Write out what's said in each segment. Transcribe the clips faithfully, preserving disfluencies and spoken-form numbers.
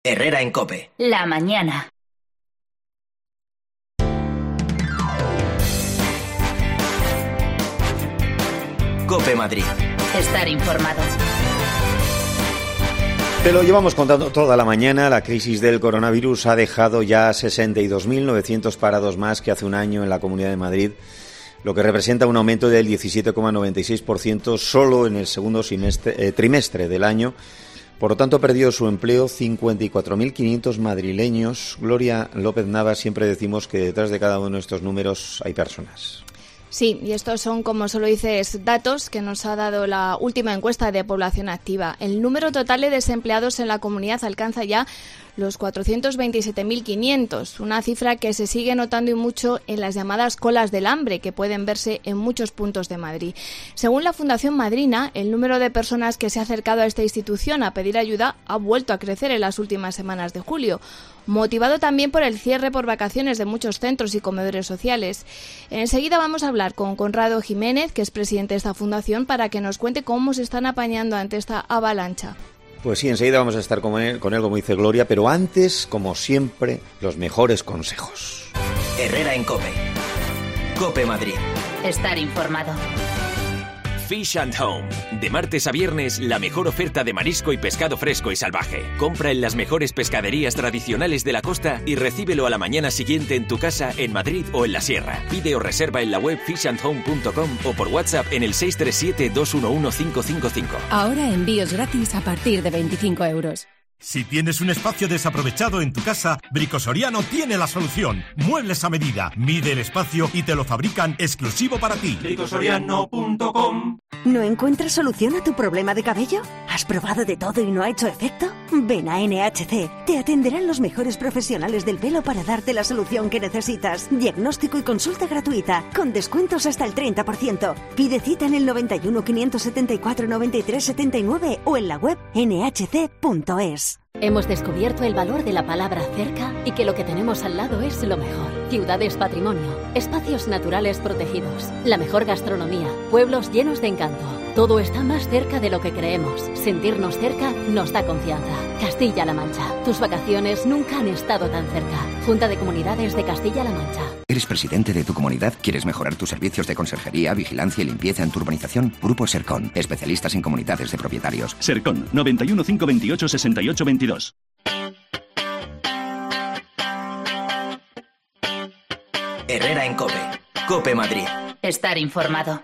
Herrera en COPE. La mañana. COPE Madrid. Estar informado. Te lo llevamos contando toda la mañana. La crisis del coronavirus ha dejado ya sesenta y dos mil novecientos parados más que hace un año en la Comunidad de Madrid, lo que representa un aumento del diecisiete coma noventa y seis por ciento solo en el segundo semestre, eh, trimestre del año. Por lo tanto, ha perdido su empleo cincuenta y cuatro mil quinientos madrileños. Gloria López Navas, siempre decimos que detrás de cada uno de estos números hay personas. Sí, y estos son, como solo dices, datos que nos ha dado la última encuesta de población activa. El número total de desempleados en la comunidad alcanza ya los cuatrocientos veintisiete mil quinientos, una cifra que se sigue notando y mucho en las llamadas colas del hambre, que pueden verse en muchos puntos de Madrid. Según la Fundación Madrina, el número de personas que se ha acercado a esta institución a pedir ayuda ha vuelto a crecer en las últimas semanas de julio, motivado también por el cierre por vacaciones de muchos centros y comedores sociales. Enseguida vamos a hablar con Conrado Jiménez, que es presidente de esta fundación, para que nos cuente cómo se están apañando ante esta avalancha. Pues sí, enseguida vamos a estar con él, con él, como dice Gloria, pero antes, como siempre, los mejores consejos. Herrera en COPE. COPE Madrid. Estar informado. Fish and Home. De martes a viernes, la mejor oferta de marisco y pescado fresco y salvaje. Compra en las mejores pescaderías tradicionales de la costa y recíbelo a la mañana siguiente en tu casa, en Madrid o en la Sierra. Pide o reserva en la web fish and home punto com o por WhatsApp en el seis tres siete, dos uno uno, cinco cinco cinco. Ahora envíos gratis a partir de veinticinco euros. Si tienes un espacio desaprovechado en tu casa, Brico Soriano tiene la solución. Muebles a medida. Mide el espacio y te lo fabrican exclusivo para ti. brico soriano punto com. ¿No encuentras solución a tu problema de cabello? ¿Has probado de todo y no ha hecho efecto? Ven a N H C. Te atenderán los mejores profesionales del pelo para darte la solución que necesitas. Diagnóstico y consulta gratuita, con descuentos hasta el treinta por ciento. Pide cita en el noventa y uno, quinientos setenta y cuatro, noventa y tres setenta y nueve o en la web ene hache ce punto es. Hemos descubierto el valor de la palabra cerca y que lo que tenemos al lado es lo mejor. Ciudades patrimonio, espacios naturales protegidos, la mejor gastronomía, pueblos llenos de encanto. Todo está más cerca de lo que creemos. Sentirnos cerca nos da confianza. Castilla-La Mancha. Tus vacaciones nunca han estado tan cerca. Junta de Comunidades de Castilla-La Mancha. ¿Eres presidente de tu comunidad? ¿Quieres mejorar tus servicios de conserjería, vigilancia y limpieza en tu urbanización? Grupo Sercon, especialistas en comunidades de propietarios. Sercon, noventa y uno, cinco veintiocho, sesenta y ocho veintidós. Herrera en COPE. COPE Madrid. Estar informado.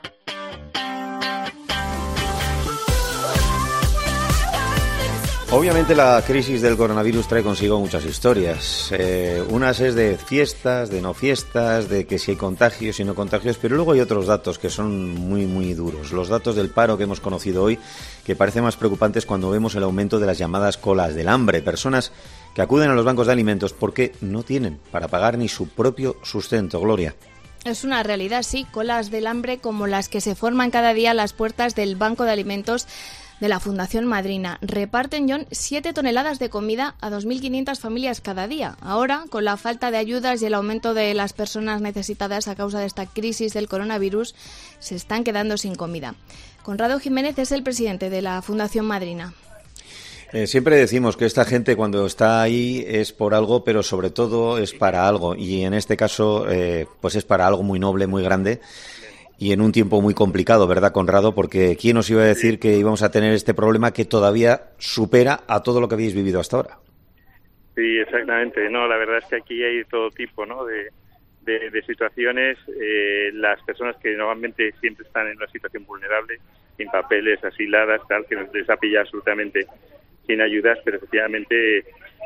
Obviamente la crisis del coronavirus trae consigo muchas historias. Eh, unas es de fiestas, de no fiestas, de que si hay contagios y no contagios, pero luego hay otros datos que son muy, muy duros. Los datos del paro que hemos conocido hoy, que parecen más preocupantes cuando vemos el aumento de las llamadas colas del hambre. Personas que acuden a los bancos de alimentos porque no tienen para pagar ni su propio sustento. Gloria. Es una realidad, sí, colas del hambre como las que se forman cada día a las puertas del Banco de Alimentos de la Fundación Madrina. Reparten, John, siete toneladas de comida a dos mil quinientas familias cada día. Ahora, con la falta de ayudas y el aumento de las personas necesitadas a causa de esta crisis del coronavirus, se están quedando sin comida. Conrado Jiménez es el presidente de la Fundación Madrina. Eh, siempre decimos que esta gente cuando está ahí es por algo, pero sobre todo es para algo. Y en este caso, eh, pues es para algo muy noble, muy grande. Y en un tiempo muy complicado, ¿verdad, Conrado? Porque ¿quién os iba a decir que íbamos a tener este problema que todavía supera a todo lo que habéis vivido hasta ahora? Sí, exactamente. No, la verdad es que aquí hay todo tipo, ¿no?, de, de, de situaciones. Eh, las personas que normalmente siempre están en una situación vulnerable, sin papeles, asiladas, tal, que nos les ha pillado absolutamente sin ayudas, pero efectivamente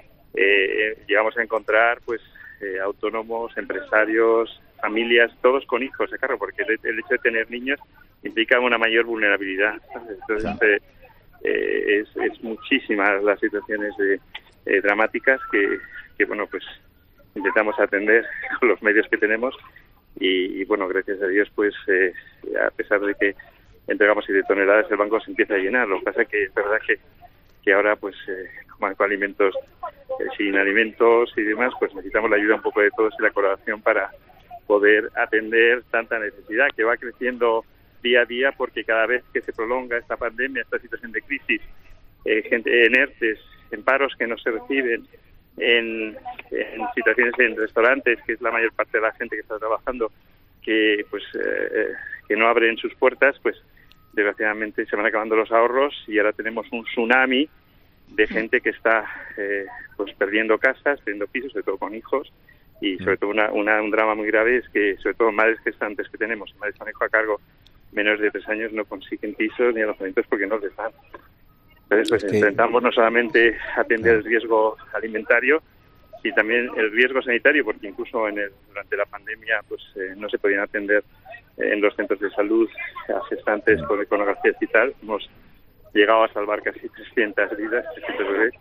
eh, llegamos a encontrar, pues, eh, autónomos, empresarios, familias, todos con hijos, ¿eh, claro? Porque el, el hecho de tener niños implica una mayor vulnerabilidad. Entonces, eh, eh, es, es muchísimas las situaciones de, eh, dramáticas que, que, bueno, pues intentamos atender con los medios que tenemos y, y bueno, gracias a Dios, pues, eh, a pesar de que entregamos siete toneladas, el banco se empieza a llenar. Lo que pasa es que es verdad que, que ahora, pues, eh, como con alimentos, eh, sin alimentos y demás, pues necesitamos la ayuda un poco de todos y la colaboración para poder atender tanta necesidad que va creciendo día a día, porque cada vez que se prolonga esta pandemia, esta situación de crisis, eh, gente en ERTES, en paros que no se reciben, en, en situaciones en restaurantes, que es la mayor parte de la gente que está trabajando, que pues eh, que no abren sus puertas, pues desgraciadamente se van acabando los ahorros y ahora tenemos un tsunami de gente que está eh, pues perdiendo casas, perdiendo pisos, sobre todo con hijos, y sobre todo una, una, un drama muy grave es que sobre todo madres gestantes que tenemos, madres con hijo a cargo menores de tres años no consiguen pisos ni alojamientos porque no les dan. Entonces pues okay. intentamos no solamente atender el riesgo alimentario y también el riesgo sanitario, porque incluso en el, durante la pandemia pues eh, no se podían atender eh, en los centros de salud a gestantes con econografías y tal. Hemos llegado a salvar casi trescientas vidas, trescientos bebés,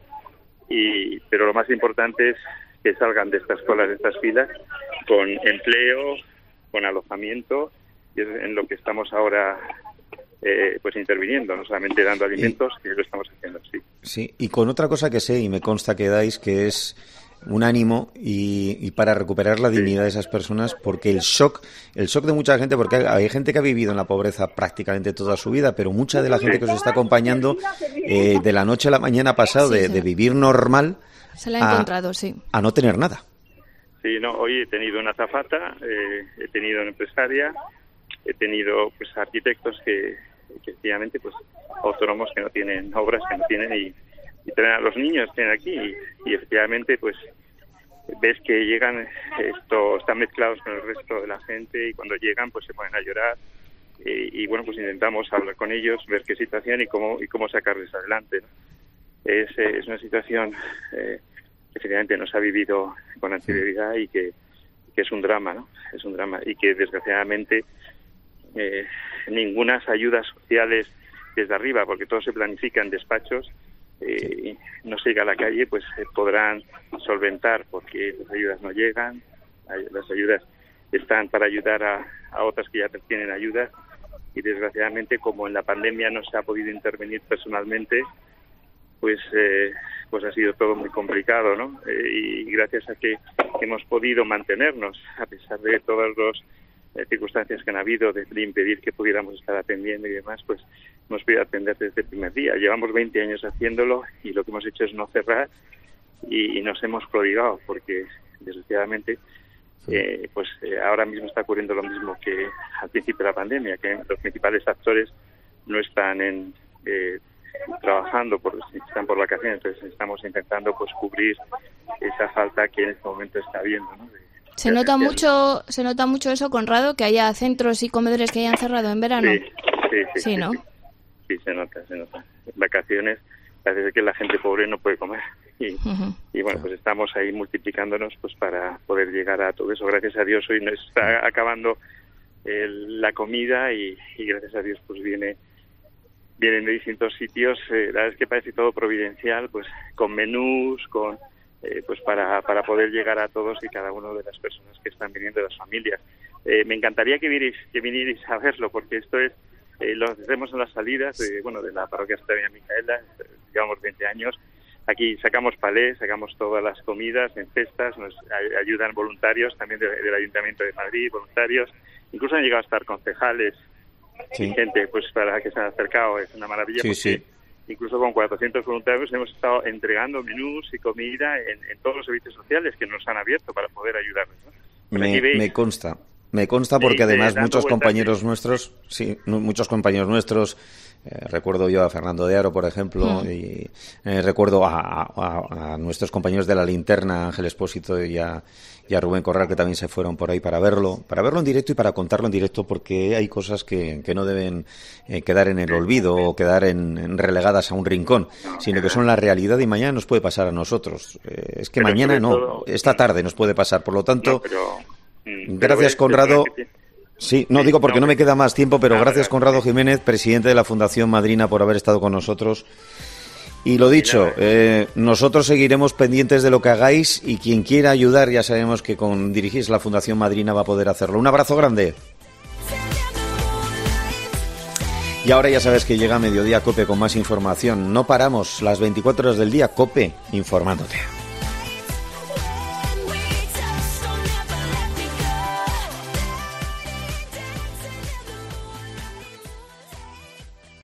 y, pero lo más importante es que salgan de estas colas, de estas filas, con empleo, con alojamiento, y es en lo que estamos ahora eh, pues interviniendo, no solamente dando alimentos, y, que lo estamos haciendo así. Sí, y con otra cosa que sé y me consta que dais, que es un ánimo y, y para recuperar la dignidad de esas personas, porque el shock, el shock de mucha gente, porque hay, hay gente que ha vivido en la pobreza prácticamente toda su vida, pero mucha de la gente que os está acompañando eh, de la noche a la mañana ha pasado sí, de, sí. de vivir normal se la ha a, encontrado, sí. a no tener nada. Sí, no, hoy he tenido una azafata, eh, he tenido una empresaria, he tenido pues arquitectos que, que efectivamente pues autónomos que no tienen obras, que no tienen y y tener a los niños que tienen aquí y, y efectivamente pues ves que llegan, esto están mezclados con el resto de la gente y cuando llegan pues se ponen a llorar y, y bueno pues intentamos hablar con ellos, ver qué situación y cómo y cómo sacarles adelante, ¿no? Es, es una situación eh, que efectivamente no se ha vivido con anterioridad y que, que es un drama, ¿no? Es un drama y que desgraciadamente eh, ningunas ayudas sociales desde arriba, porque todo se planifica en despachos, Eh, no se llega a la calle, pues eh, podrán solventar porque las ayudas no llegan, las ayudas están para ayudar a, a otras que ya tienen ayudas y desgraciadamente como en la pandemia no se ha podido intervenir personalmente, pues eh, pues ha sido todo muy complicado, ¿no? Eh, y gracias a que hemos podido mantenernos a pesar de todas las eh, circunstancias que han habido de, de impedir que pudiéramos estar atendiendo y demás, pues hemos podido atender desde el primer día. Llevamos veinte años haciéndolo y lo que hemos hecho es no cerrar y, y nos hemos prodigado porque, desgraciadamente, eh, pues eh, ahora mismo está ocurriendo lo mismo que al principio de la pandemia, que los principales actores no están en eh, trabajando, por, están por vacaciones, entonces estamos intentando pues cubrir esa falta que en este momento está habiendo, ¿no? De, Se nota mucho, se nota mucho eso, Conrado, que haya centros y comedores que hayan cerrado en verano. Sí, sí, sí. Sí, ¿no? Sí, sí, se nota, se nota. En vacaciones parece que la gente pobre no puede comer y, uh-huh. y bueno, pues estamos ahí multiplicándonos pues para poder llegar a todo eso. Gracias a Dios hoy nos está acabando el, la comida y, y gracias a Dios pues viene vienen de distintos sitios. Eh, la verdad es que parece todo providencial, pues con menús, con Eh, pues para, para poder llegar a todos y cada una de las personas que están viniendo, de las familias. Eh, me encantaría que vinierais, que vinierais a verlo, porque esto es, eh, lo hacemos en las salidas de, bueno, de la parroquia Santa María Micaela, eh, llevamos veinte años, aquí sacamos palés, sacamos todas las comidas en cestas, nos ay- ayudan voluntarios también de, del Ayuntamiento de Madrid, voluntarios, incluso han llegado a estar concejales sí. y gente pues para que se han acercado, es una maravilla. Sí, porque sí. Incluso con cuatrocientos voluntarios hemos estado entregando menús y comida en, en todos los servicios sociales que nos han abierto para poder ayudarles, ¿no? Me, me consta, me consta porque sí, además muchos compañeros de... nuestros, sí, muchos compañeros nuestros, eh, recuerdo yo a Fernando de Aro, por ejemplo, mm. y eh, recuerdo a, a, a nuestros compañeros de La Linterna, Ángel Expósito y a, y a Rubén Corral, que también se fueron por ahí para verlo, para verlo en directo y para contarlo en directo, porque hay cosas que, que no deben eh, quedar en el olvido o quedar en, en relegadas a un rincón, sino que son la realidad y mañana nos puede pasar a nosotros. Eh, es que pero mañana no, todo, esta tarde nos puede pasar, por lo tanto, no, pero, mm, gracias pero Conrado. Sí, no digo porque no me queda más tiempo, pero gracias Conrado Jiménez, presidente de la Fundación Madrina, por haber estado con nosotros. Y lo dicho, eh, nosotros seguiremos pendientes de lo que hagáis y quien quiera ayudar, ya sabemos que con dirigirse a la Fundación Madrina va a poder hacerlo. Un abrazo grande. Y ahora ya sabes que llega Mediodía COPE con más información. No paramos las veinticuatro horas del día, COPE informándote.